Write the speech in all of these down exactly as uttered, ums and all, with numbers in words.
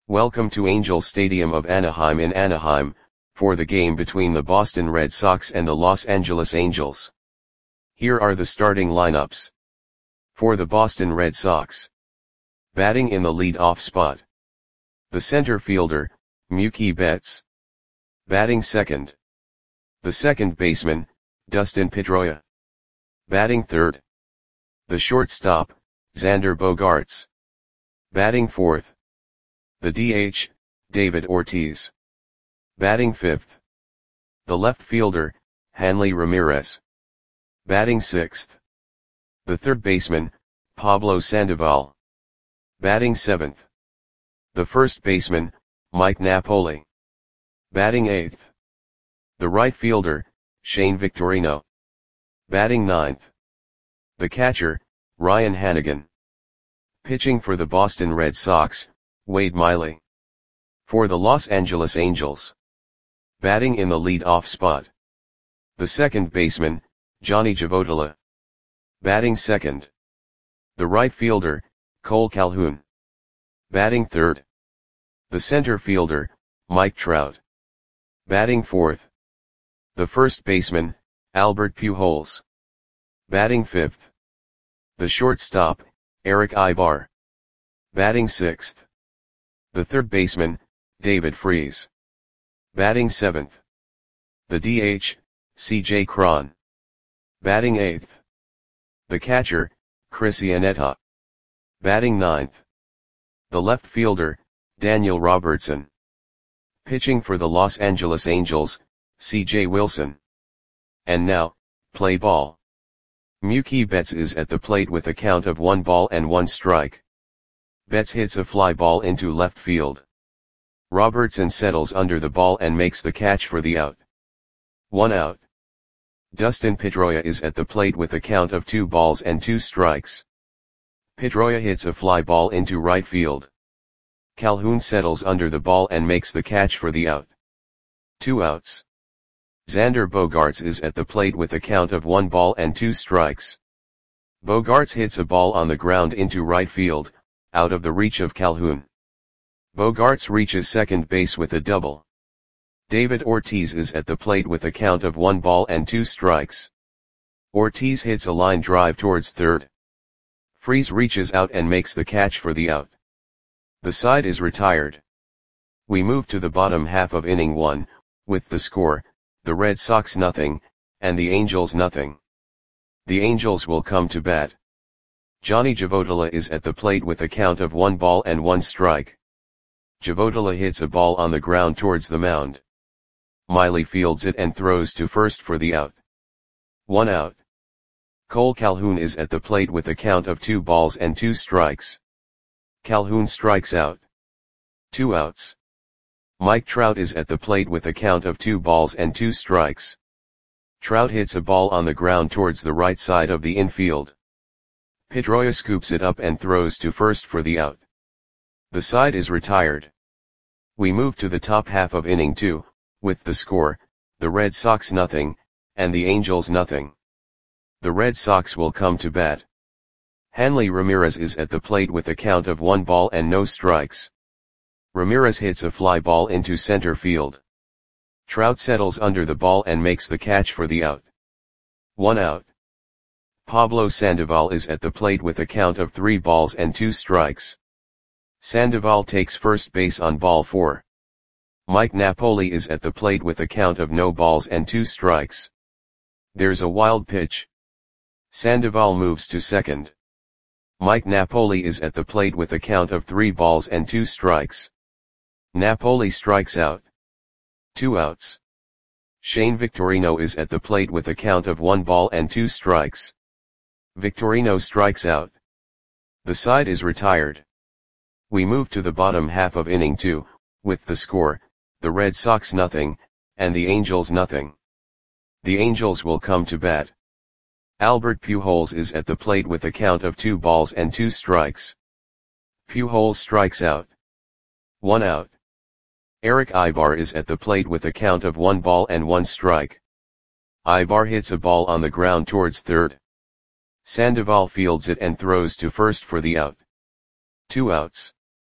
Welcome to Angel Stadium of Anaheim in Anaheim, for the game between the Boston Red Sox and the Los Angeles Angels. Here are the starting lineups. For the Boston Red Sox. Batting in the lead-off spot. The center fielder, Mookie Betts. Batting second. The second baseman, Dustin Pedroia. Batting third. The shortstop, Xander Bogaerts. Batting fourth. The D H, David Ortiz. Batting fifth. The left fielder, Hanley Ramirez. Batting sixth. The third baseman, Pablo Sandoval. Batting seventh. The first baseman, Mike Napoli. Batting eighth. The right fielder, Shane Victorino. Batting ninth. The catcher, Ryan Hanigan. Pitching for the Boston Red Sox, Wade Miley. For the Los Angeles Angels. Batting in the lead-off spot. The second baseman, Johnny Givottola. Batting second. The right fielder, Cole Calhoun. Batting third. The center fielder, Mike Trout. Batting fourth. The first baseman, Albert Pujols. Batting fifth. The shortstop, Eric Aybar. Batting sixth. The third baseman, David Freese. Batting seventh. The D H, C J Cron. Batting eighth. The catcher, Chris Iannetta. Batting ninth. The left fielder, Daniel Robertson. Pitching for the Los Angeles Angels, C J Wilson. And now, play ball. Mookie Betts is at the plate with a count of one ball and one strike. Betts hits a fly ball into left field. Robertson settles under the ball and makes the catch for the out. One out. Dustin Pedroia is at the plate with a count of two balls and two strikes. Pedroia hits a fly ball into right field. Calhoun settles under the ball and makes the catch for the out. Two outs. Xander Bogaerts is at the plate with a count of one ball and two strikes. Bogaerts hits a ball on the ground into right field, out of the reach of Calhoun. Bogaerts reaches second base with a double. David Ortiz is at the plate with a count of one ball and two strikes. Ortiz hits a line drive towards third. Freese reaches out and makes the catch for the out. The side is retired. We move to the bottom half of inning one, with the score, the Red Sox nothing, and the Angels nothing. The Angels will come to bat. Johnny Givottola is at the plate with a count of one ball and one strike. Givottola hits a ball on the ground towards the mound. Miley fields it and throws to first for the out. One out. Cole Calhoun is at the plate with a count of two balls and two strikes. Calhoun strikes out. Two outs. Mike Trout is at the plate with a count of two balls and two strikes. Trout hits a ball on the ground towards the right side of the infield. Pedroia scoops it up and throws to first for the out. The side is retired. We move to the top half of inning two, with the score, the Red Sox nothing, and the Angels nothing. The Red Sox will come to bat. Hanley Ramirez is at the plate with a count of one ball and no strikes. Ramirez hits a fly ball into center field. Trout settles under the ball and makes the catch for the out. One out. Pablo Sandoval is at the plate with a count of three balls and two strikes. Sandoval takes first base on ball four. Mike Napoli is at the plate with a count of no balls and two strikes. There's a wild pitch. Sandoval moves to second. Mike Napoli is at the plate with a count of three balls and two strikes. Napoli strikes out. Two outs. Shane Victorino is at the plate with a count of one ball and two strikes. Victorino strikes out. The side is retired. We move to the bottom half of inning two, with the score, the Red Sox nothing, and the Angels nothing. The Angels will come to bat. Albert Pujols is at the plate with a count of two balls and two strikes. Pujols strikes out. One out. Eric Aybar is at the plate with a count of one ball and one strike. Aybar hits a ball on the ground towards third. Sandoval fields it and throws to first for the out. Two outs.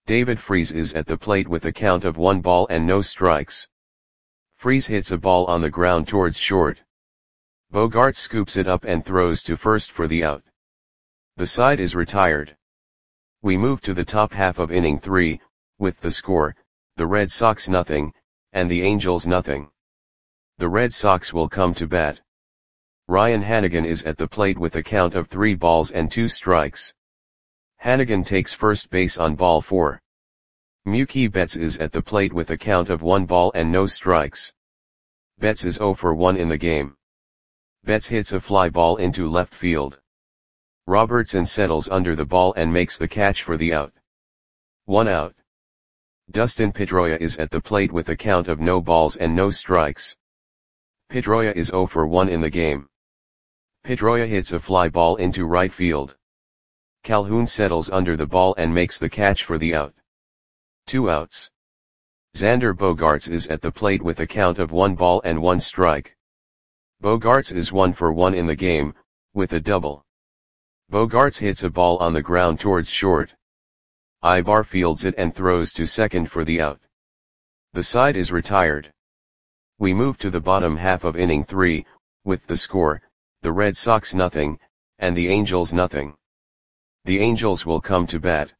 David Freese is at the plate with a count of one ball and no strikes. Freese hits a ball on the ground towards short. Bogaerts scoops it up and throws to first for the out. The side is retired. We move to the top half of inning three, with the score, the Red Sox nothing, and the Angels nothing. The Red Sox will come to bat. Ryan Hanigan is at the plate with a count of three balls and two strikes. Hanigan takes first base on ball four. Mookie Betts is at the plate with a count of one ball and no strikes. Betts is oh for one in the game. Betts hits a fly ball into left field. Robertson settles under the ball and makes the catch for the out. One out. Dustin Pedroia is at the plate with a count of no balls and no strikes. Pedroia is oh for one in the game. Pedroia hits a fly ball into right field. Calhoun settles under the ball and makes the catch for the out. Two outs. Xander Bogaerts is at the plate with a count of one ball and one strike. Bogaerts is one for one in the game, with a double. Bogaerts hits a ball on the ground towards short. Ibar fields it and throws to second for the out. The side is retired. We move to the bottom half of inning three, with the score, the Red Sox nothing, and the Angels nothing. The Angels will come to bat.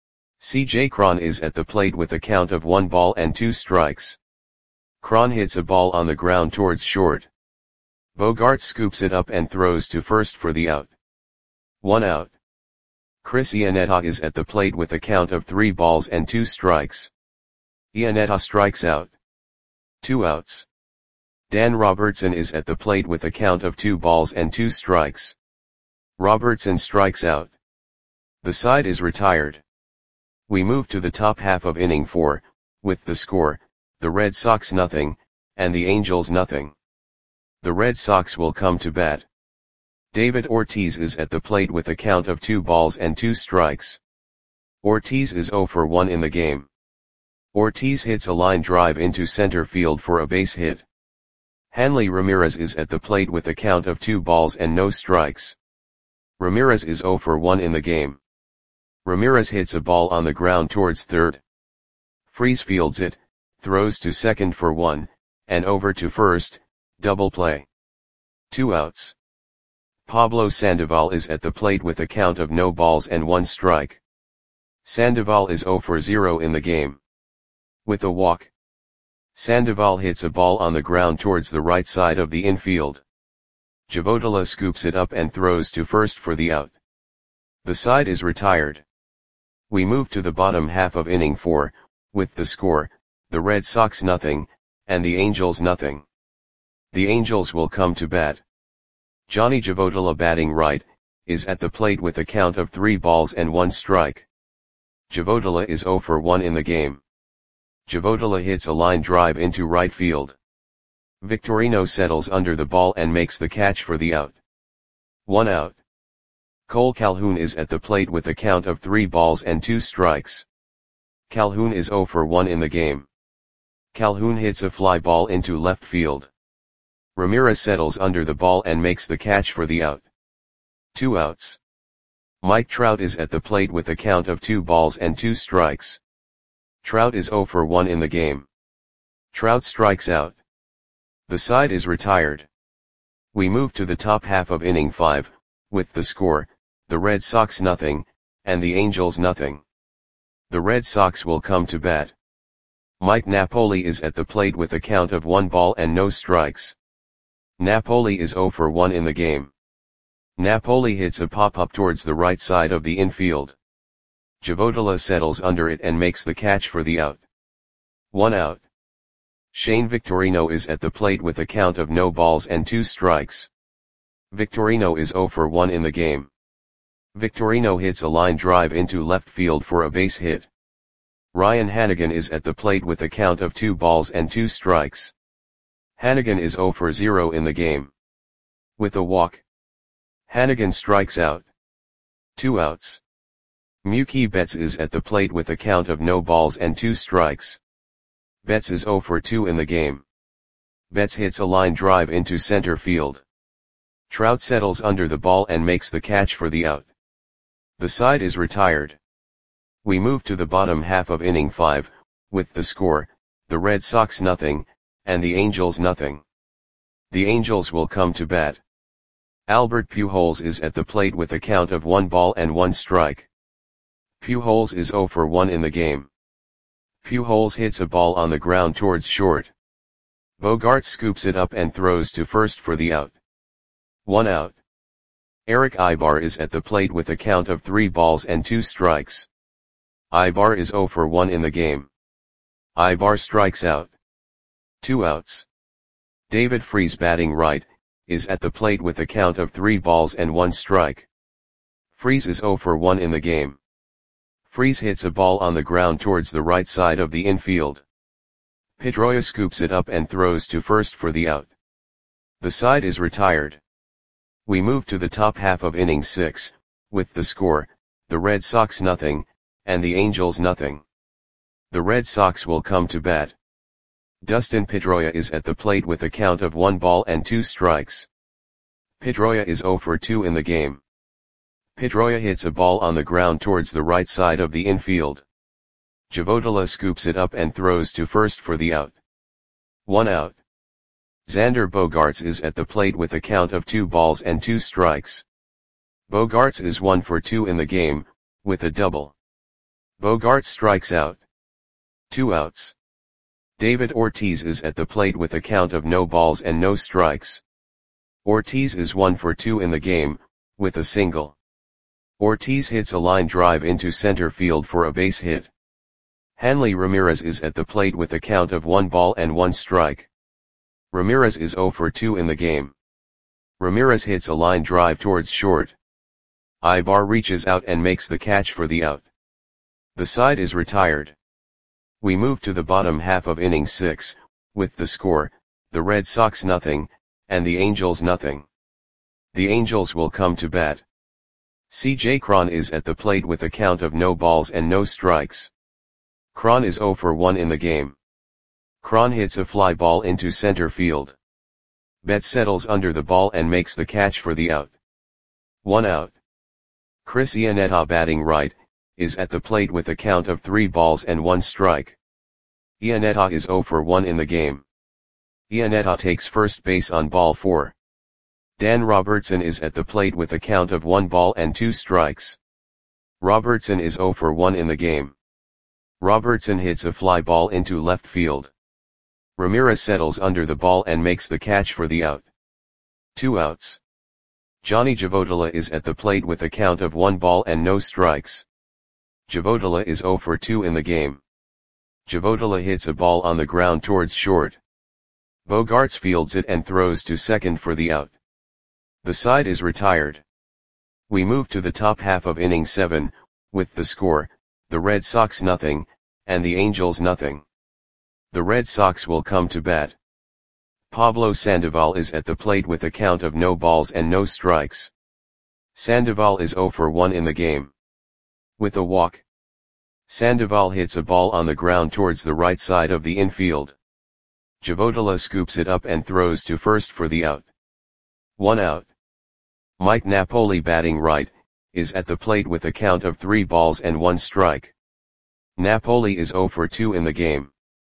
C J Cron is at the plate with a count of one ball and two strikes. Cron hits a ball on the ground towards short. Bogaerts scoops it up and throws to first for the out. One out. Chris Iannetta is at the plate with a count of three balls and two strikes. Iannetta strikes out. Two outs. Dan Robertson is at the plate with a count of two balls and two strikes. Robertson strikes out. The side is retired. We move to the top half of inning four, with the score, the Red Sox nothing, and the Angels nothing. The Red Sox will come to bat. David Ortiz is at the plate with a count of two balls and two strikes. Ortiz is oh for one in the game. Ortiz hits a line drive into center field for a base hit. Hanley Ramirez is at the plate with a count of two balls and no strikes. Ramirez is oh for one in the game. Ramirez hits a ball on the ground towards third. Freese fields it, throws to second for one, and over to first, double play. Two outs. Pablo Sandoval is at the plate with a count of no balls and one strike. Sandoval is oh for zero in the game. With a walk. Sandoval hits a ball on the ground towards the right side of the infield. Javotila scoops it up and throws to first for the out. The side is retired. We move to the bottom half of inning four, with the score, the Red Sox nothing, and the Angels nothing. The Angels will come to bat. Johnny Javotila batting right, is at the plate with a count of three balls and one strike. Javotila is oh for one in the game. Javotila hits a line drive into right field. Victorino settles under the ball and makes the catch for the out. One out. Cole Calhoun is at the plate with a count of three balls and two strikes. Calhoun is oh for one in the game. Calhoun hits a fly ball into left field. Ramirez settles under the ball and makes the catch for the out. Two outs. Mike Trout is at the plate with a count of two balls and two strikes. Trout is oh for one in the game. Trout strikes out. The side is retired. We move to the top half of inning five, with the score, the Red Sox nothing, and the Angels nothing. The Red Sox will come to bat. Mike Napoli is at the plate with a count of one ball and no strikes. Napoli is oh for one in the game. Napoli hits a pop-up towards the right side of the infield. Javotila settles under it and makes the catch for the out. One out. Shane Victorino is at the plate with a count of no balls and two strikes. Victorino is oh for one in the game. Victorino hits a line drive into left field for a base hit. Ryan Hanigan is at the plate with a count of two balls and two strikes. Hanigan is oh for zero in the game. With a walk. Hanigan strikes out. Two outs. Mookie Betts is at the plate with a count of no balls and two strikes. Betts is oh for two in the game. Betts hits a line drive into center field. Trout settles under the ball and makes the catch for the out. The side is retired. We move to the bottom half of inning five, with the score, the Red Sox nothing, and the Angels nothing. The Angels will come to bat. Albert Pujols is at the plate with a count of one ball and one strike. Pujols is zero for one in the game. Pujols hits a ball on the ground towards short. Bogaerts scoops it up and throws to first for the out. One out. Erick Aybar is at the plate with a count of three balls and two strikes. Aybar is zero for one in the game. Aybar strikes out. Two outs. David Freese, batting right, is at the plate with a count of three balls and one strike. Freese is zero for one in the game. Freese hits a ball on the ground towards the right side of the infield. Pedroia scoops it up and throws to first for the out. The side is retired. We move to the top half of inning six, with the score, the Red Sox nothing, and the Angels nothing. The Red Sox will come to bat. Dustin Pedroia is at the plate with a count of one ball and two strikes. Pedroia is zero for two in the game. Pedroia hits a ball on the ground towards the right side of the infield. Javodala scoops it up and throws to first for the out. One out. Xander Bogaerts is at the plate with a count of two balls and two strikes. Bogaerts is one for two in the game, with a double. Bogaerts strikes out. Two outs. David Ortiz is at the plate with a count of no balls and no strikes. Ortiz is one for two in the game, with a single. Ortiz hits a line drive into center field for a base hit. Hanley Ramirez is at the plate with a count of one ball and one strike. Ramirez is zero for two in the game. Ramirez hits a line drive towards short. Aybar reaches out and makes the catch for the out. The side is retired. We move to the bottom half of inning six, with the score, the Red Sox nothing, and the Angels nothing. The Angels will come to bat. C J Cron is at the plate with a count of no balls and no strikes. Cron is zero for one in the game. Cron hits a fly ball into center field. Betts settles under the ball and makes the catch for the out. One out. Chris Iannetta, batting right, is at the plate with a count of three balls and one strike. Iannetta is zero for one in the game. Iannetta takes first base on ball four. Dan Robertson is at the plate with a count of one ball and two strikes. Robertson is zero for one in the game. Robertson hits a fly ball into left field. Ramirez settles under the ball and makes the catch for the out. Two outs. Johnny Javodala is at the plate with a count of one ball and no strikes. Javodala is zero for two in the game. Javodala hits a ball on the ground towards short. Bogaerts fields it and throws to second for the out. The side is retired. We move to the top half of inning seven, with the score, the Red Sox nothing, and the Angels nothing. The Red Sox will come to bat. Pablo Sandoval is at the plate with a count of no balls and no strikes. Sandoval is zero for one in the game. With a walk. Sandoval hits a ball on the ground towards the right side of the infield. Javodala scoops it up and throws to first for the out. One out. Mike Napoli, batting right, is at the plate with a count of three balls and one strike. Napoli is zero for two in the game.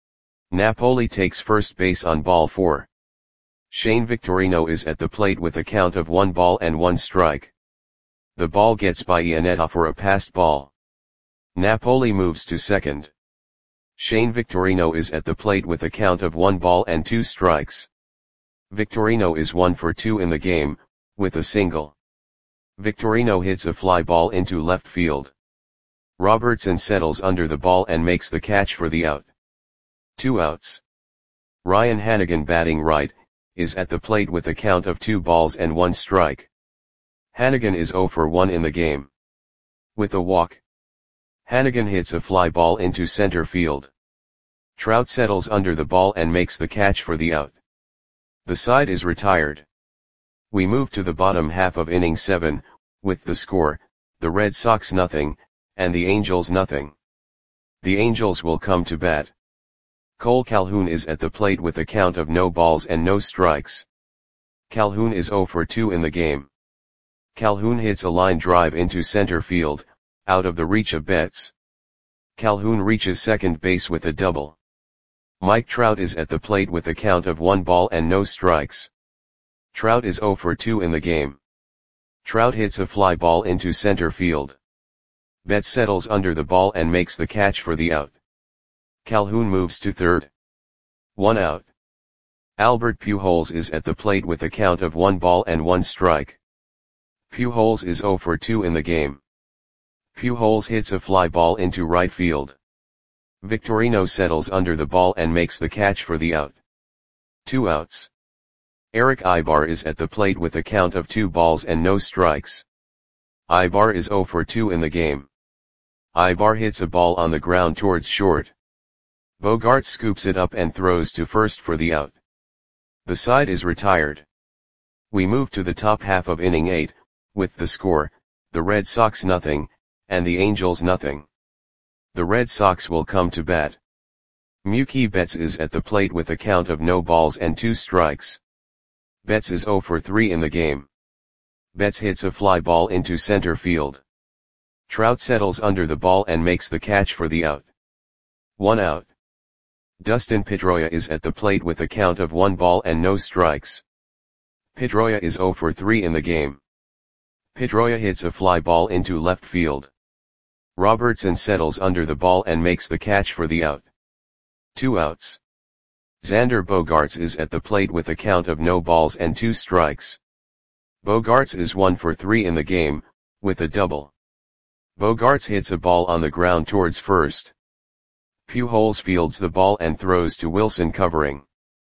Napoli takes first base on ball four. Shane Victorino is at the plate with a count of one ball and one strike. The ball gets by Iannetta for a passed ball. Napoli moves to second. Shane Victorino is at the plate with a count of one ball and two strikes. Victorino is one for two in the game, with a single. Victorino hits a fly ball into left field. Robertson settles under the ball and makes the catch for the out. Two outs. Ryan Hanigan, batting right, is at the plate with a count of two balls and one strike. Hanigan is zero for one in the game. With a walk. Hanigan hits a fly ball into center field. Trout settles under the ball and makes the catch for the out. The side is retired. We move to the bottom half of inning seven, with the score, the Red Sox nothing, and the Angels nothing. The Angels will come to bat. Cole Calhoun is at the plate with a count of no balls and no strikes. Calhoun is zero for two in the game. Calhoun hits a line drive into center field, out of the reach of Betts. Calhoun reaches second base with a double. Mike Trout is at the plate with a count of one ball and no strikes. Trout is oh for two in the game. Trout hits a fly ball into center field. Betts settles under the ball and makes the catch for the out. Calhoun moves to third. One out. Albert Pujols is at the plate with a count of one ball and one strike. Pujols is oh for two in the game. Pujols hits a fly ball into right field. Victorino settles under the ball and makes the catch for the out. Two outs. Erick Aybar is at the plate with a count of two balls and no strikes. Aybar is oh for two in the game. Aybar hits a ball on the ground towards short. Bogaerts scoops it up and throws to first for the out. The side is retired. We move to the top half of inning eight, with the score, the Red Sox nothing, and the Angels nothing. The Red Sox will come to bat. Mookie Betts is at the plate with a count of no balls and two strikes. Betts is oh for three in the game. Betts hits a fly ball into center field. Trout settles under the ball and makes the catch for the out. One out. Dustin Pedroia is at the plate with a count of one ball and no strikes. Pedroia is oh for three in the game. Pedroia hits a fly ball into left field. Robertson settles under the ball and makes the catch for the out. Two outs. Xander Bogaerts is at the plate with a count of no balls and two strikes. Bogaerts is one for three in the game, with a double. Bogaerts hits a ball on the ground towards first. Pujols fields the ball and throws to Wilson covering.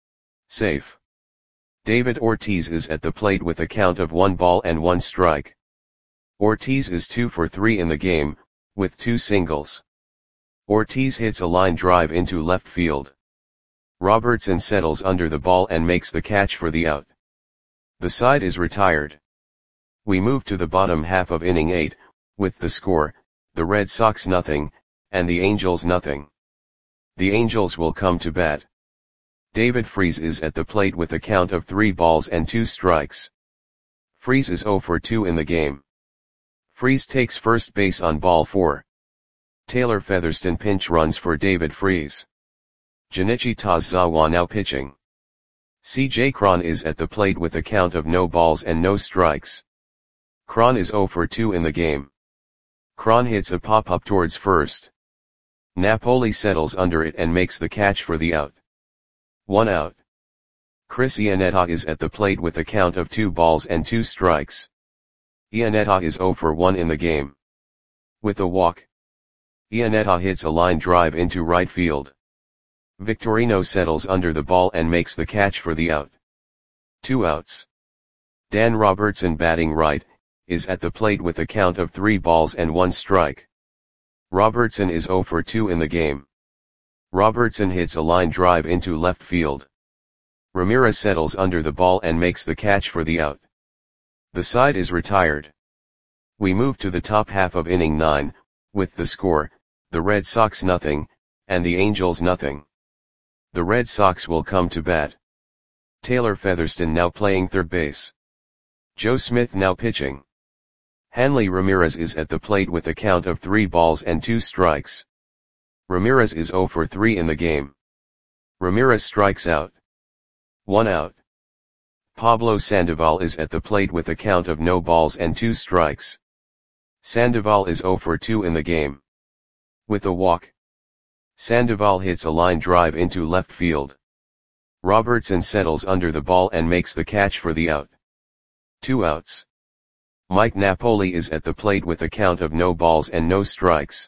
Safe. David Ortiz is at the plate with a count of one ball and one strike. Ortiz is two for three in the game, with two singles. Ortiz hits a line drive into left field. Robertson settles under the ball and makes the catch for the out. The side is retired. We move to the bottom half of inning eight, with the score, the Red Sox nothing, and the Angels nothing. The Angels will come to bat. David Freese is at the plate with a count of three balls and two strikes. Freese is oh for two in the game. Freese takes first base on ball four. Taylor Featherston pinch runs for David Freese. Junichi Tazawa now pitching. C J Cron is at the plate with a count of no balls and no strikes. Cron is oh for two in the game. Cron hits a pop-up towards first. Napoli settles under it and makes the catch for the out. One out. Chris Iannetta is at the plate with a count of two balls and two strikes. Iannetta is oh for one in the game. With a walk. Iannetta hits a line drive into right field. Victorino settles under the ball and makes the catch for the out. Two outs. Dan Robertson batting right, is at the plate with a count of three balls and one strike. Robertson is oh for two in the game. Robertson hits a line drive into left field. Ramirez settles under the ball and makes the catch for the out. The side is retired. We move to the top half of inning nine, with the score, the Red Sox nothing, and the Angels nothing. The Red Sox will come to bat. Taylor Featherston now playing third base. Joe Smith now pitching. Hanley Ramirez is at the plate with a count of three balls and two strikes. Ramirez is oh for three in the game. Ramirez strikes out. One out. Pablo Sandoval is at the plate with a count of no balls and two strikes. Sandoval is oh for two in the game. With a walk. Sandoval hits a line drive into left field. Robertson settles under the ball and makes the catch for the out. Two outs. Mike Napoli is at the plate with a count of no balls and no strikes.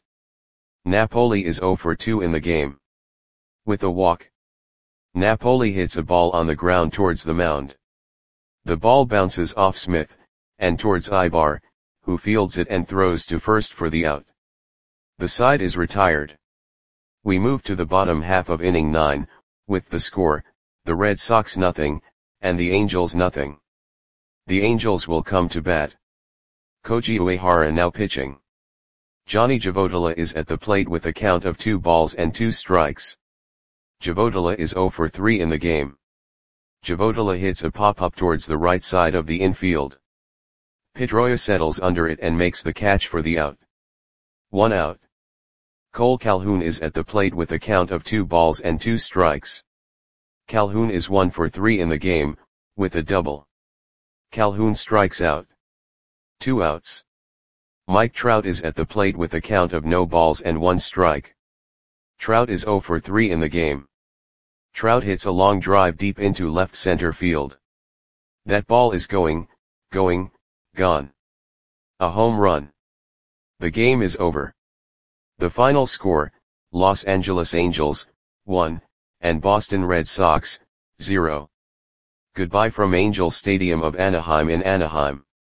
Napoli is oh for two in the game. With a walk. Napoli hits a ball on the ground towards the mound. The ball bounces off Smith, and towards Aybar, who fields it and throws to first for the out. The side is retired. We move to the bottom half of inning nine, with the score, the Red Sox nothing, and the Angels nothing. The Angels will come to bat. Koji Uehara now pitching. Johnny Javotila is at the plate with a count of two balls and two strikes. Javotila is oh for three in the game. Javotila hits a pop-up towards the right side of the infield. Pedroia settles under it and makes the catch for the out. One out. Cole Calhoun is at the plate with a count of two balls and two strikes. Calhoun is one for three in the game, with a double. Calhoun strikes out. Two outs. Mike Trout is at the plate with a count of no balls and one strike. Trout is zero for three in the game. Trout hits a long drive deep into left center field. That ball is going, going, gone. A home run. The game is over. The final score, Los Angeles Angels, one, and Boston Red Sox, zero. Goodbye from Angel Stadium of Anaheim in Anaheim.